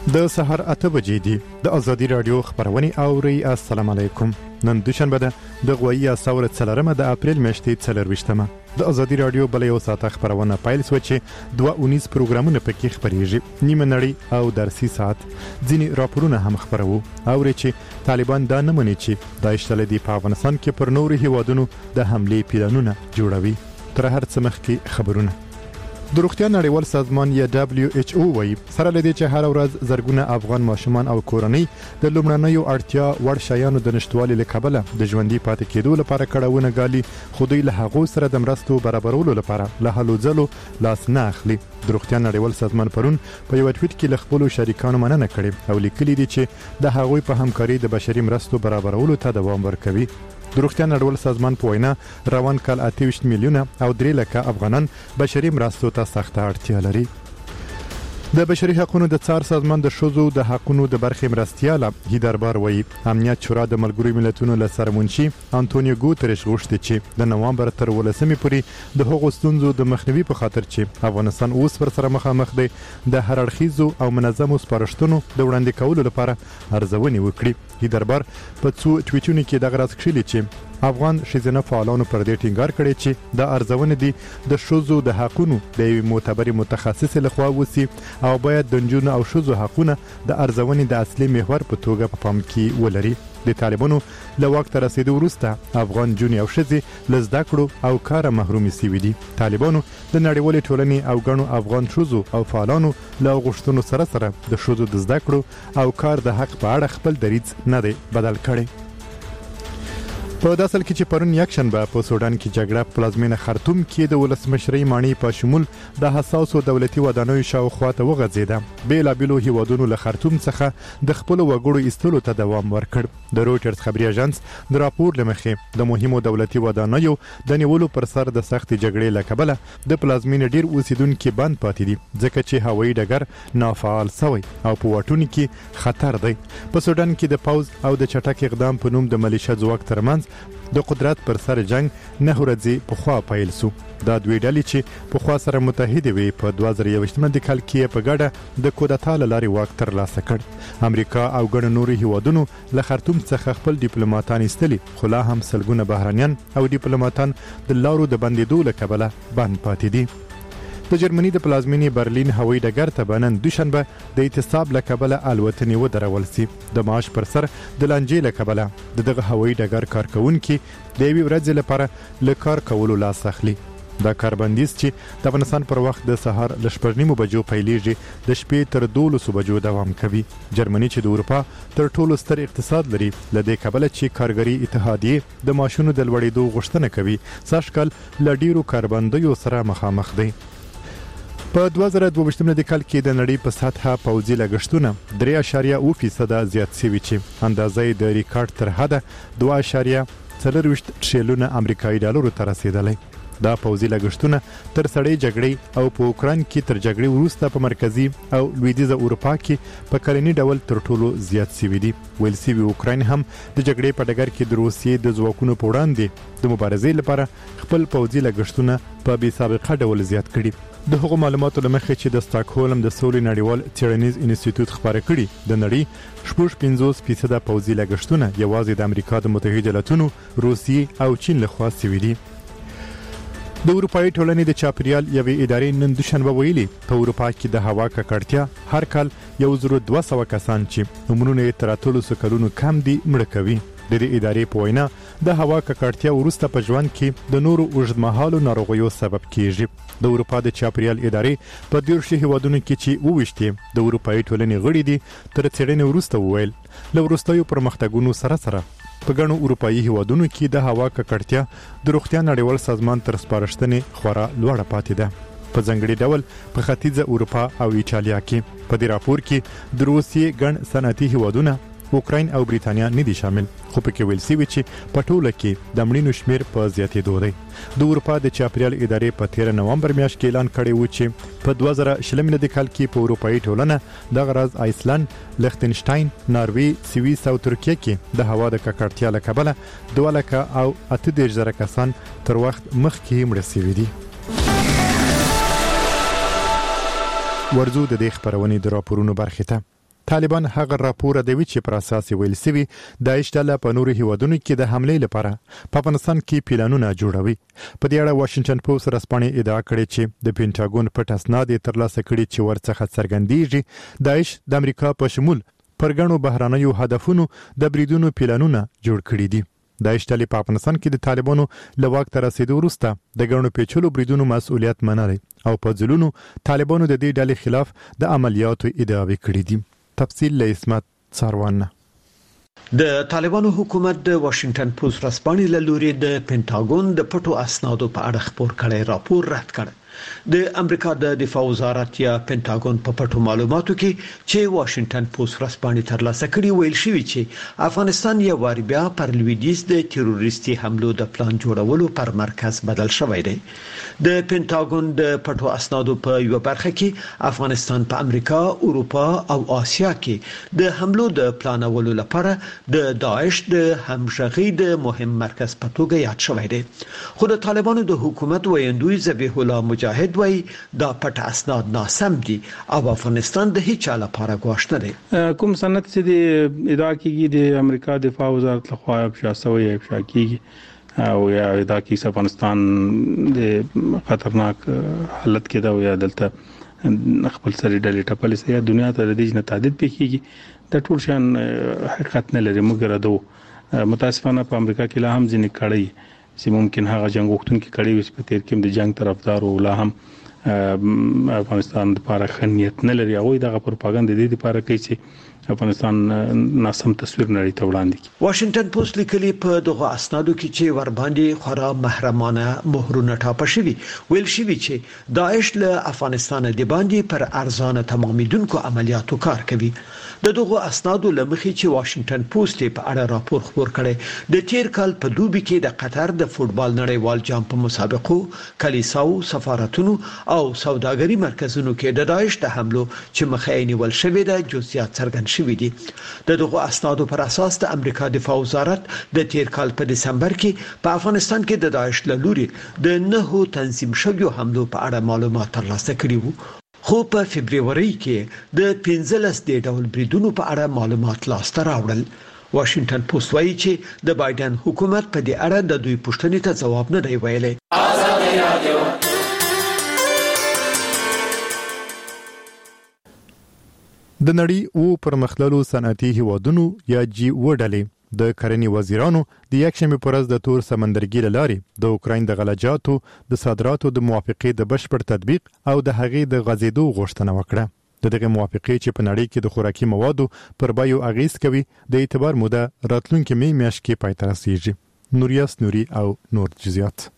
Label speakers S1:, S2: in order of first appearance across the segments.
S1: د سحر 8 بجې دي د ازادي رادیو خبرونه اوري. السلام علیکم. نن دوشنبه ده د غوي سور څلرمه د اپریل میاشتې 24مه. د ازادي رادیو بل یو ساعت خبرونه پایل سوچي 219 پروګرامونه پکې خبريږي. نیمه نړۍ او درسي ساعت ځینی راپورونه هم خبرو. اوري چې طالبان دا نه مني چې د اشتل دی په افغانستان کې پر نورو هیوادونو د حمله پلانونه جوړوي. تر هر څه مخکې خبرونه. د روغتیا نړیوال سازمان یا WHO وایي سره لدی چې هر ورځ زرګونه افغان ماشومان او کورنۍ د لومړنیو اړتیا وړ شیانو د نشټوالي لکبله د ژوندۍ پاتې کېدو لپاره کړهونه غالي خودی له هغه سره د مرستو برابرولو لپاره له هلو ځلو لاس نه اخلي. د روغتیا نړیوال سازمان پرون په یو ټویټ کې له خپل شریکانو مننه کړې او لیکلي دي چې د هغوی په همکاري د بشري مرستو برابرولو ته دوام ورکوي. د روغتیا نړیوال سازمان په وینا روان کال 28 میلیونه او 3 لکه افغانان بشري مرستو ته سخته اړتیا لري. د بشري حقوقو د څار سازمان د شوزو د حقوقو د برخې مرستياله هیدربار وایي امنیت شورا د ملګرو ملتونو له سرمنشي انټونیو ګوتریش غوښتي چې د نوامبر تر 18مې پورې د هغو ستونزو د مخنیوي په خاطر چې افغانستان اوس پر سره مخامخ دی د هر اړخیزو او منظمو سپارښتنو د وړاندې کولو لپاره ارزونې وکړي. هیدربار په څو ټویټونو کې د غراس کړی چې افغان شیزنه فعالانو پر دې ټینګار کړی چې د ارزونه دي د شوزو د حقوقو د معتبر متخصص لخوا وسی او باید د جنونو او شوزو حقوقونه د ارزونه د اصلي محور په توګه په پام کې ولري. د طالبانو له وخت رسیدو وروسته افغان جونی او شزي لزده کړو او کار محرومي سوي دي. طالبانو د نړیوالې ټولنې او غنو افغان شوزو او فعالانو له غوښتنو سره د شوزو د زده کړو او کار د حق په اړه خپل دریځ نه دی بدل کړی. په داسل کې چې پرون یک شنبه په سودان کې جګړه پلازمینه خرطوم کې د ولسمشرۍ مانی په شمول د حساسو دولتي ودانیو شاوخوا ته وغځیده. بیلابیلو هیوادونو له خرطوم څخه د خپل وګړو ایستلو ته دوام ورکړ. د رويټرز خبري اژانس د راپور لمخې د مهمو دولتي ودانیو د نیولو پر سر د سخت جګړې لکبله د پلازمینه ډیر اوسیدونکو بند پاتې دي ځکه چې هوایي ډګر نافعال شوی او په واټونو کې خطر دی. په سودان کې د پاوز او د چټک اقدام په نوم د ملیشیا ځواک ترمنځ د قدرت پر سر جنگ نه ورځي په خوا پایل سو. دا دوی ډلې چې په خوا سره متحد وي په 2021 د کال کې په ګډه د کودتا لاري واک تر لاسه کړ. امریکا او ګڼ نورو هیوادونو له خرطوم څخه خپل ډیپلوماټان ایستلي خو لا هم سلګونه بهرانيان او ډیپلوماټان د لارو د بندیدو لکبله بند پاتې دي. د جرمني د پلازمینې برلین هوایي ډګر ته بنن دوشنبه د اعتصاب لکبله الوتنې ودرول سي. د معاش پر سر د لانجې لکبله دغه هوایي ډګر کارکونکو د یوې ورځې لپاره له کار کولو لاس اخلي. دا کاربندیز چې د افغانستان پر وخت د سهار ل 8:30 بجو پیلېږي د شپې تر 12 بجو دوام کوي. جرمني چې د اروپا تر ټولو ستر اقتصاد لري لدې کبله چې کارګری اتحادیه د ماشونو د لوړېدو غوښتنه کوي ساشکل لډیرو کاربندیو سره مخامخ دی. په 2022 د کال کې د نړۍ په سطحه پوځي لګښتونه 3.0% زیات شوي چې اندازې د ریکارډ تر حده 2.4 تریلیون امریکایي ډالر ته رسیدلی. دا پوځي لګښتونه تر سړې جګړې او په اوکران کې تر جګړې وروسته په مرکزي او لویدیځه اروپا کې په کلنی ډول تر ټولو زیات شوي دي. ویل سوي اوکران هم د جګړې په ډګر کې د روسیې د ځواکونو په وړاندې د مبارزې لپاره خپل پوځي لګښتونه په بې سابقه ډول زیات کړي. د هغو معلوماتو لمخې چې د سټاکهولم د سولې نړیوال څېړنیز انسټیټیوټ خبره کړي د نړۍ 50% پوځي لګښتونه یوازې د امریکا د متحده ایالاتونو، روسیې او چین لخوا شوي دي. د اروپאי ټولنې د چاپریال یوې ادارې نن دوشنبه ویلي په اروپا کې د هوا ککړتیا هر کال 1200 کسان چې عمرونه تر 300 کلونو کم دي مړه کوي. د دې ادارې په وینا د هوا ککړتیا وروسته په ژوند کې د نورو اوږدمهالو ناروغیو سبب کیږي. د اروپا د چاپریال ادارې په 12 هیوادونو کې چې وویشتي د اروپאי ټولنې غړي دي تر څېړنې وروسته وویل له وروستیو پرمختګونو سره په ګڼو اروپאי هیوادونو کې د هوا ککړتیا د روغتیا نړیوال سازمان تر سپارښتنې خورا لوړه پاتې ده. په ځنګړي ډول په ختیځه اروپا او ایټالیا کې په دې راپور کې د روسیې ګڼ صنعتي هیوادونه اوکراین او بریتانیا نه دي شامل خو په کې ویل سوي چې په ټوله کې د مړینو شمیر په زیاتېدو دی. د اروپا د چاپریال ادارې په 13 نومبر میاشت کې اعلان کړی و چې په 2020 کال کې په اروپאי ټولنه د غرض آیسلند، لختنشتاین، ناروی، سویس او ترکیه کې د هوا د ککړتیا له کبله 2,38,000 کسان تر وخت مخکې مړه شوي دي. ورځو د دې خبرونې د راپورونو برخه ته. طالبان هغه راپور دی چې پر اساس ویل سوي داعش ډله په نورو هیوادونو کې د حمله لپاره په افغانستان کې پلانونه جوړوي. په دې اړه واشنگټن پوسټ رسپانې ادعا کړې چې د پینټاګون پټ اسناد ترلاسه کړي چې ورڅخه څرګندېږي داعش د امریکا په شمول پرګنو بهرانيو هدفونو د بریدونو پلانونه جوړ کړي دي. داعش ډلې په افغانستان کې د طالبانو له واک ته رسیدو وروسته د ګڼو پیچلو بریدونو مسؤلیت منلی او په ځلونو طالبانو د دې ډلې خلاف د عملیاتو ادعاوې کړې دي. تفصیل له اسمت څاروان.
S2: د طالبانو حکومت د واشنگټن پوسټ رسپانې له لوري د پینټاګون د پټو اسنادو په اړه خبر کړي راپور رد کړ. د امریکا د دفاع وزارت یا پینټاګون په پټو معلوماتو کې چې واشنگټن پوسټ رسپانې ترلاسه کړي ویل شوی چې افغانستان یو وار بیا پر لویدیځ د تروریستي حملو د پلان جوړولو پر مرکز بدل شوی دی. د پینټاګون د پټو اسنادو په یو برخه کې افغانستان په امریکا، اروپا او آسیا کې د حملو د پلانولو لپاره د داعش د همغږي د مهم مرکز په توګه یاد شوی دی. خو د طالبانو د حکومت ویندوی ذبیح الله مجاهد وای دا پټ اسناد ناسم دي او افغانستان د هیڅ لپاره ګواښ نه دی.
S3: کوم سند چې د ادعا کیږي د امریکا دفاع وزارت لخوا افشا کیږي او یا ادعا کیږي افغانستان د خطرناک حالت کې دا او یا دلته خپل سری ډلې ټپلې سي دنیا ته د دې نه تعدید پکېږي د ټول شان حقیقت نه لري مګر دا متاسفانه په امریکا کې لا هم ځینې کړي چې ممکن هغه جنگ وختونکو کړي وي په تیر کې د جنگ طرفدار او لا هم افغانستان لپاره خنیت نه لري او دغه پروپاګاندا د دې لپاره کوي چې افغانستان ناسم تصویر نړۍ ته وړاندې کړي.
S2: واشنگټن پوسټ لیکلي په دغه اسنادو کې چې ور باندې خورا محرمانه مهرونه ټاپه شوی ویل شوی چې داعش له افغانستان د باندې پر ارزانه تمامیدونکو عملیاتو کار کوي. د دغه اسنادو لمخې چې واشنگټن پوسټ په اړه راپور خبر کړي د تیر کال په دوبي کې د قطر د فوتبال نړیوال جام په مسابقو، کلیساو، سفارتونو او سوداګري مرکزونو کې د داعش د حملو چې مخه نیول شوې ده جزئیات څرګند شوي دي. د دغه اسنادو پر اساس د امریکا دفاع وزارت د تیر کال په دسمبر کې په افغانستان کې د داعش له لوري د 9 تنظیم شویو حملو په اړه معلومات ترلاسه کړي وو. خو په فبرवरी کې د 15 د ډول بریدونو په اړه معلومات لاسته راوړل. واشنگټن پوسټ وایي چې د بایدن حکومت په دې اړه د دوی پوښتنې ته ځواب نه دی ویلی.
S1: د نړۍ او پرمختللو صنعتي هیوادونو یا جی وډلې د کرنې وزیرانو د یکشنبه پر ورځ د تور سمندرګي لارې د اوکراین د غلجاتو د صادراتو د موافقې د بشپړ تطبیق او د هغې د غځېدو غوښتنه وکړه. دغه موافقې چې په نړۍ کې د خوراکي موادو پر بیو اغیز کوي د اعتبار موده راتلونکي میاشت کې پای ته رسیږي. نوریاس نوري او نور جزئیات.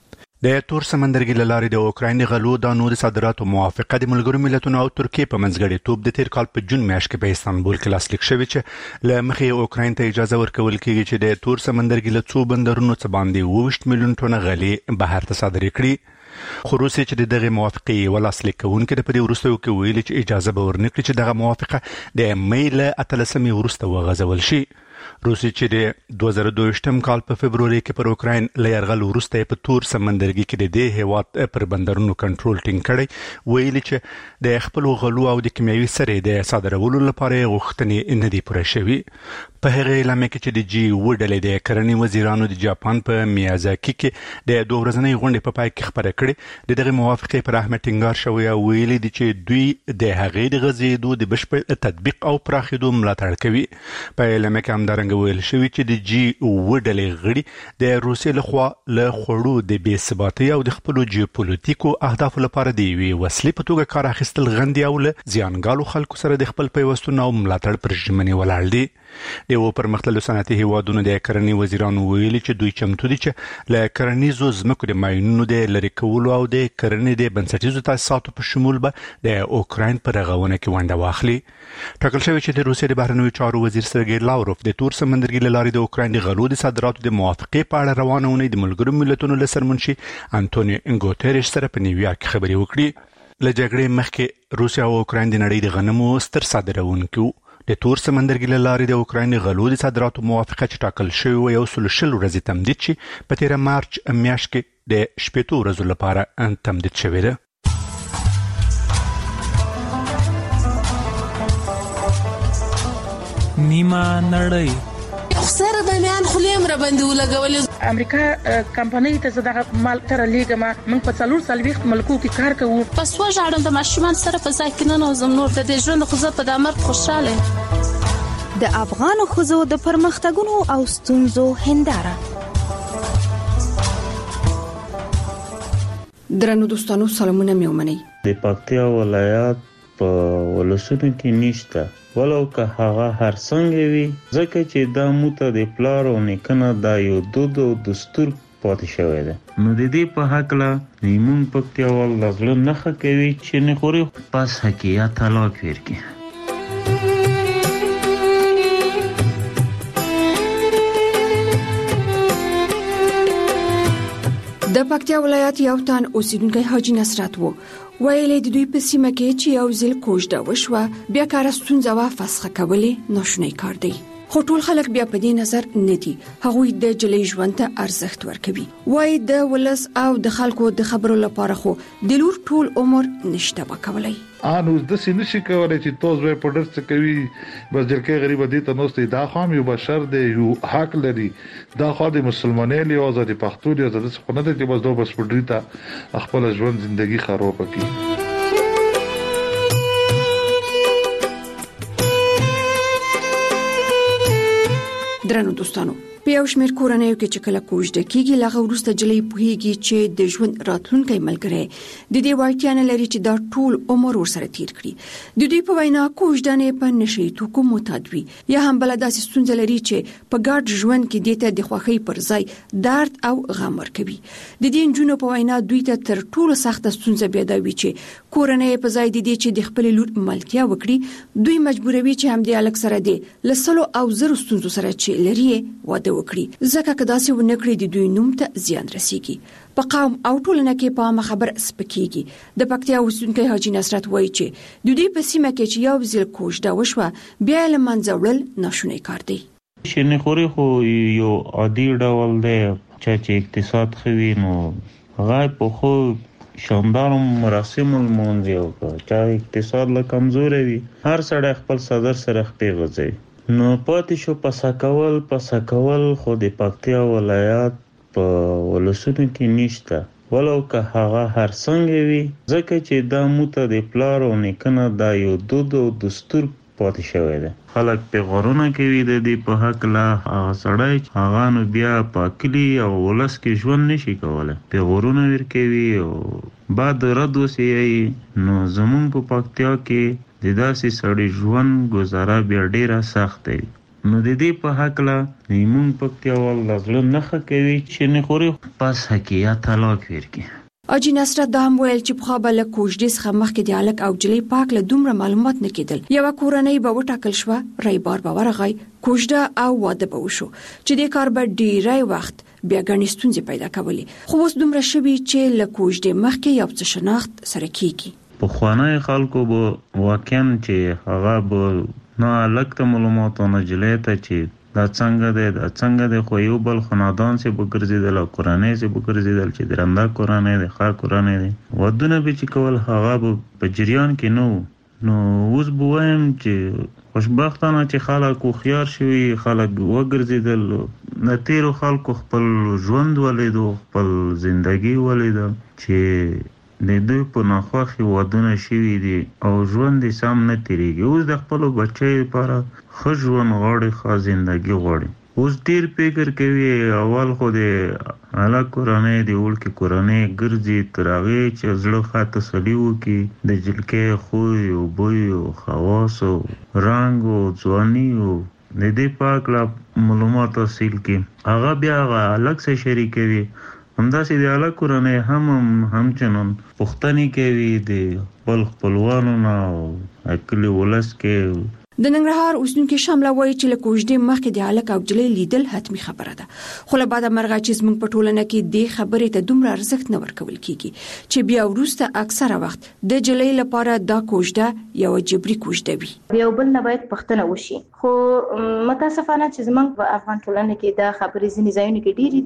S4: د تور سمندرګي لارې د اوکراین غلو دانو د صادراتو موافقه د ملګرو ملتونو او ترکیې په منځګړیتوب د تیر کال په جون میاشت کې په استانبول کې لاسلیک شوی چې له مخې اوکراین ته اجازه ورکول کیږي چې د تور سمندرګي له څو بندرونو څخه باندې 20 میلیون ټن غلې بهر ته صادر کړي. خو روسیه چې دغه موافقه ولاسلیک کوونکې د پدې وروسته کې ویلي چې اجازه به ورنکړي چې دغه موافقه د مې له 13 وروسته وغځول شي. روسیه چې د 2022 کال په فبرवरी کې پر اوکراین له یرغل وروسته په تور سمندرګي کې د دې هیواد پر بندرونو کنټرول ټینګ کړی ویلي چې د خپل غلو او د کیمیاوي سرې د صادرولو لپاره غوښتنې نه دي پوره شوي. په هغه اعلان کې چې د جی وډلې د کرنې وزیرانو د جاپان په میازاکی کې د 2 ورځنۍ غونډې په پای کې خبره کړې دغه موافقه پر اهمیت ټینګار شوی او ویلي دي چې دوی د هغې د غځېدو د بشپړ تطبیق او پراخېدو ملاتړ کوي. په اعلان کې همدارنګه ویل شوی چې د جی وډلې غړي د روسیې لخوا له خوړو د بې ثباتۍ او د خپل جیوپولیټیکو اهدافو لپاره د یوې وسلې په توګه کار اخیستل غندي او له زیانګالو خلکو سره د خپل پیوستون او ملاتړ پر ژمنې ولاړ دي. د پرمختللو صنعتي هیوادونو د کرنې وزیرانو ویلي چې دوی چمتو دي چې له کرنیزو ځمکو د ماینونو د لرې کولو او د کرنې د بنسټیزو تاسیساتو په شمول به د اوکراین پر رغونه کې ونډه واخلي. ټاکل شوی چې د روسیې د بهرنیو چارو وزیر سرګی لاوروف د تور سمندرګي له لارې د اوکراین د غلو د صادراتو د موافقې په اړه روانه ونې د ملګرو ملتونو له سرمنشي انټونیو ګوتریش سره په نیویارک کې خبرې وکړي. له جګړې مخکې روسیا او اوکراین د نړۍ د غنمو ستر صادرونکي د تور سمندرګي له لارې د اوکراین غلو د صادراتو موافقه چې ټاکل شوی یو 100 ورځې تمدید شي په 13 مارچ میاشت کې د 18 ورځو لپاره تمدید شوی دی.
S5: نیمه نړۍ.
S6: سره د میان خلیم را باندې ولګولې.
S7: امریکا کمپنۍ ته زداغه مال تر لیګه موږ په 440 ملکو کې کار کوو.
S8: پس وژاړم د ماشومان سره په ځای کې نه نوزم نور د دې ژوند خو زه په د مرګ خوشاله.
S9: د افغان ښځو د پرمختګونو او ستونزو هنداره.
S10: درنو دوستانو سلامونه مې ومنئ.
S11: د پکتیا ولایت په ولسونو کې نشته ولو که هغه هر څنګه وي ځکه چې دا موته د پلار او نیکنه دا یو دود او دستور پاتې شوی دی. نو د دې په هکله نیمون پکتیا ول لغله نخه کوي چې نه خوري پس حقیقت طلاق ورکړي.
S10: د پکتیا ولایت یو تن اوسیدونکی حاجی نصرت وو ویلې د دوی په سیمه کې چې یو ځل کوژده وشوه بیا کار ستونزه وا فسخه کولې ناشونی کار دی. خو ټول خلک بیا په دې نظر نه دي. هغوی د جلې ژوند ته ارزښت ورکوي. وای د ولس او د خلکو د خبرو لپاره خو د لور ټول عمر نشته وکولای.
S12: انو د سینشي کولای چې توز به پډر څه کوي بس جلکې غریب دي ته نوستي دا خام یو بشر دی یو حق لري دا خو د مسلمانۍ له آزادي پښتو دی آزاد څه نه دی چې بس دوه بس پډری ته خپل ژوند ژوندۍ خراب کړي. درنو دوستانو په یو شمېر کورنیو کې چې کله کوژده کیږي لغه وروسته جلې پوهیږي چې د ژوند راتلونکي ملګری د دې وړتیا نه لري چې دا ټول عمر ورسره تیر کړي. د دوی په وینا کوژده نه په نشي توکو متادوي یا هم بل داسې ستونزې لري چې په ګډ ژوند کې دته د خوښۍ پر ځای درد او غم ورکوي. د دې جنونو په وینا دوی ته تر ټولو سخت ستونزه بيدوي چې کورنۍ په ځای د دې چې د خپل لور ملکیه وکړي دوی مجبوروي چې هم د الک سره دي لسلو او زر ستونزو سره چې لري واده وکړي. ځکه که داسې ونکړي د دوی نوم ته زیان رسیږي. په قوم او ټولنه کې په عامه خبر سپکیږي. د پکتیا اوسیدونکی حاجی نصرت وایي چې د دوی په سیمه کې چې یو ځل کوژده وشوه بیا له منځه وړل ناشونی کار دی.
S11: شنه خوري خو یو عادي ډول دی چې اقتصاد خوي نو غای په خو شاندار مراسم المونځ یو چې اقتصاد له کمزوري وي هر سړی خپل صدر سره خپل غځي نو پاتې شو پسا کول خو د پکتیا ولایت په ولسونو کې نشته ولو که هغه هر څنګه وي ځکه چې دا موته د پلار او نیکنه دا یو دود او دستور پاتې شوی دی. خلک په غرونه کې وي د دې په حق لا هغه سړی هغه نو بیا پاکلی او ولس کې ژوند نشي کولای په غرونه ور کوي او بعد رد وسی نو زمون په پکتیا کې د داسې سړی ژوند گزاره بیا ډیره سخت دی. نو د دې په حق لا نیمون پکتیا ول لغله نخه کوي چې نه خوري پس حقیقت طلاق ورکړي.
S10: حاجی نصرت دا هم ویل چې په خبره کوژدې څخه مخکې د الک او جلې پاک له دومره معلومات نه کېدل. یو کورنۍ به وټاکل شو رایبار به ورغی کوژده او واده به وشو چې د کار به ډیری وخت بیا غني ستونزې پیدا کولې. خو اوس دومره شوي چې له کوژدې مخکې یو څه شناخت سره کیږي.
S11: په خوانای خلکو به واقعا چې هغه به نه الک ته معلومات نه جلې ته چې دا څنګه ده خو یو بل خاندان سي بګرځیدل او قرانه سي بګرځیدل چې درنده قرانه ده ښه قرانه ده ودونه به چې کول هغه په جریان کې نو اوس بوایم چې خوشبختانه چې خلک خو شوي خلک وګرځیدل نتیرو خلکو خپل ژوند ولیدو خپل ژوندۍ ولیدو چې د دوی په ناخوښي ودونه شوي دي او ژوند یې سم نه تیریږي. اوس د خپلو بچیو لپاره ښه ژوند غواړي ښه زندګي غواړي. اوس ډېر فکر کوي اول خو د هلک کورنۍ د وړکې کورنۍ ګرځي تر هغې چې زړه ښه تسلي وکړي د جلکۍ خوی او بوی او خواص او رنګ او ځواني او د دې په هکله معلومات حاصل کړي. هغه بیا هغه هلک سره شریکوي همداسې د الک کورنۍ همچنان پوښتنې کوي د خپلوانو نه او کلي ولس کې.
S10: د ننګرهار اوسیدونکي شامله وایي چې له کوژدې مخکې د الک او جلې لیدل حتمي خبره ده خو له بعده مرغه چې زموږ په ټولنه کې د خبرې ته دومره ارزښت نه ورکول کیږي چې بیا وروسته اکثره وخت د جلې لپاره دا کوژده یو جبري کوژده وي.
S13: یو بل نه باید پښتنه وشي خو متاسفانه چې زموږ په افغان ټولنه کې دا خبرې ځینې ځایونه کې ډېری